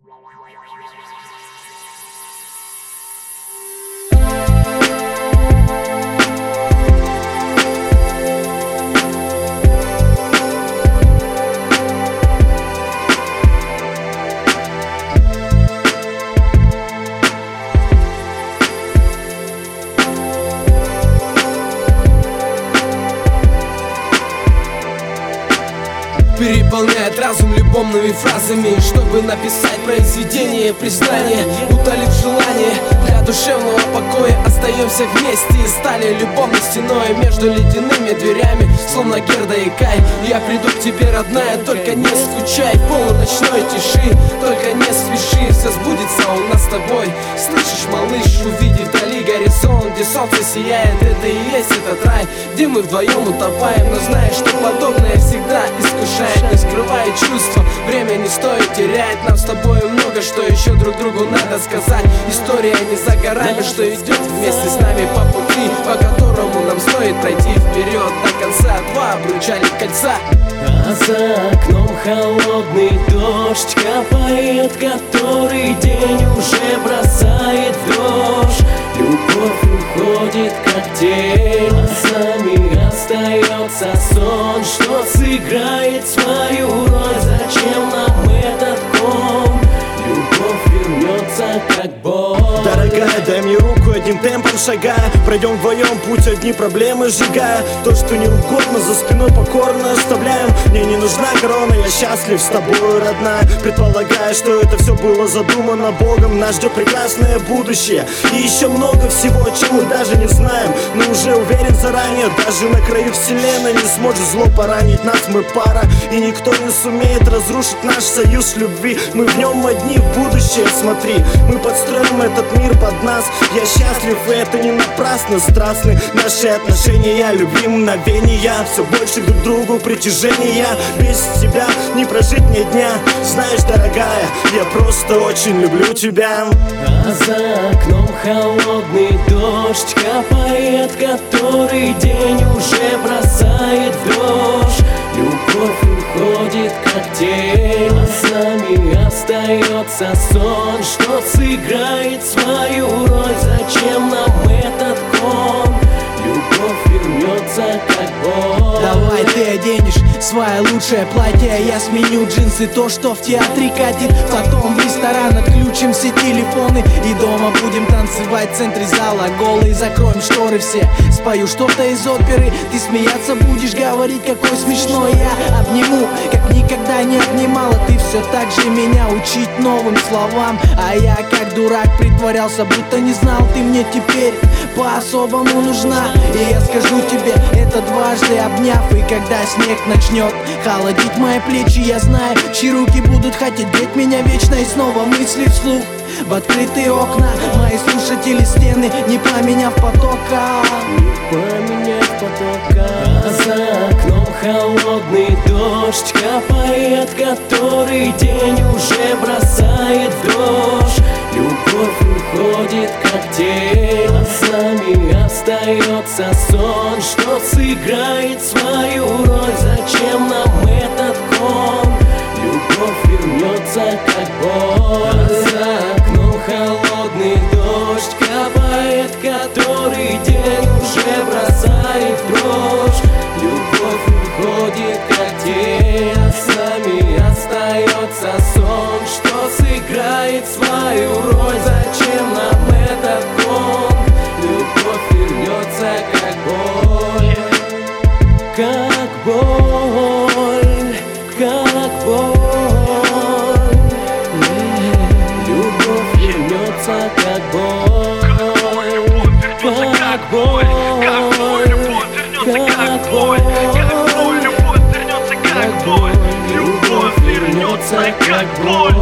Переполняет разум любовными фразами, чтобы написать произведение признания. Утолив желание для душевного покоя, остаемся вместе и стали любовной стеной между ледяными дверями, словно Герда и Кай. Я приду к тебе, родная, только не скучай. В полуночной тиши, только не спеши, все сбудется у нас с тобой. Слышишь, малыш, увидев вдали горизонт, где солнце сияет, это и есть этот рай, где мы вдвоем утопаем. Но знаешь, что подобное всегда искушает. Не скрывай чувства, время не стоит терять. Нам с тобой много что еще друг другу надо сказать. История не за горами, что идет вместе с нами по пути, по которому нам стоит пройти вперед до конца. Два обручальных кольца. А за окном холодный дождь капает, который день уже бросает в дрожь. Любовь уходит как тень, а с нами остается сон, что сыграет свою роль. Зачем нам этот ком? Любовь вернется как боль. Дорогая, дай мне руку, одним темпом шагая, пройдем вдвоем путь, одни проблемы сжигая. То, что не угодно, за спиной покорно оставляем. Мне не нужна корона, я счастлив с тобой, родная. Предполагая, что это все было задумано Богом, нас ждет прекрасное будущее и еще много всего, о чем мы даже не знаем. Но уже уверен заранее, даже на краю вселенной не сможет зло поранить нас. Мы пара, и никто не сумеет разрушить наш союз любви. Мы в нем одни, в будущее смотри, мы подстроим этот мир под нас. Я счастлив, и это не напрасно. Страстны наши отношения, любви мгновения, все больше друг к другу притяжения. Без тебя не прожить мне дня. Знаешь, дорогая, я просто очень люблю тебя. А за окном холодный дождь капает, который день уже бросает в дрожь. Любовь уходит как тень, а с нами остается сон, что сыграет свою роль. Зачем нам этот ком? Любовь вернется как боль. Давай ты оденешь свое лучшее платье, а я сменю джинсы, то, что в театре катит. Потом в ресторан отключим все телефоны и дома будем танцевать в центре зала голые. Закроем шторы все, спою что-то из оперы. Ты смеяться будешь, говорить, какой смешной. Я обниму, как никогда не обнимала. Ты все так же меня учить новым словам, а я как дурак притворялся, будто не знал. Ты мне теперь по-особому нужна, и я скажу тебе это дважды обняв. И когда снег начнет холодить мои плечи, я знаю, чьи руки будут хотеть греть меня вечно. И снова мысли вслух в открытые окна, мои слушатели стены, не поменяв потока. Не поменяв потока. А за окном холодный дождь капает, который день уже бросает в дрожь. Любовь уходит как тень, а с нами остается сон, что сыграет свою роль. Зачем нам этот ком? Любовь вернется как боль. А за окном холодный дождь капает, который день уже бросает в дрожь. Любовь уходит как тень, а с нами остается сон, что сыграет свою роль. Зачем нам этот ком? Любовь вернется как боль. Как боль, как боль. Любовь вернется как боль. Как боль, как боль. Любовь вернется как боль. Любовь вернется как боль.